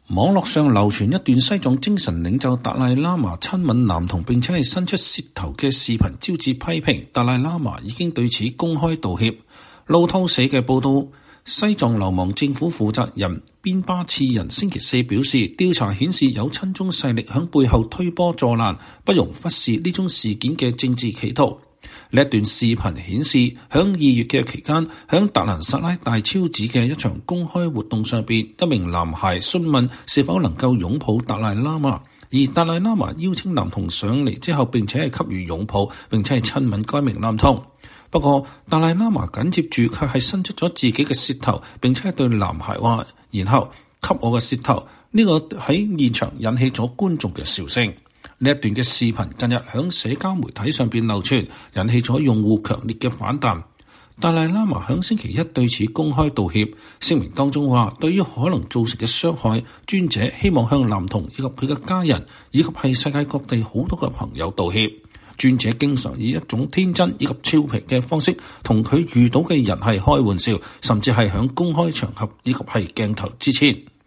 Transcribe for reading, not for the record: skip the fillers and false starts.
網絡上流傳一段西藏精神領袖達賴喇嘛親吻男童並且係伸出舌頭嘅視頻，招致批評。達賴喇嘛已經對此公開道歉。路透社嘅報道，西藏流亡政府負責人邊巴次仁星期四表示，調查顯示有親中勢力響背後推波助瀾，不容忽視呢宗事件嘅政治企圖。呢一段視頻顯示，響2月嘅期間，響達蘭薩拉大昭寺嘅一場公開活動上邊，一名男孩詢問是否能夠擁抱達賴喇嘛，而達賴喇嘛邀請男童上嚟之後，並且係給予擁抱，並且係親吻該名男童。不過，達賴喇嘛緊接住卻係伸出咗自己嘅舌頭，並且係對男孩話：然後給我嘅舌頭。呢個喺現場引起咗觀眾嘅笑聲。呢一段嘅視頻近日響社交媒體上邊流傳，引起咗用戶強烈嘅反彈。達賴喇嘛響星期一對此公開道歉，聲明當中話：對於可能造成嘅傷害，尊者希望向男童以及佢嘅家人，以及係世界各地好多嘅朋友道歉。尊者經常以一種天真以及俏皮嘅方式同佢遇到嘅人係開玩笑，甚至係響公開場合以及係鏡頭之前。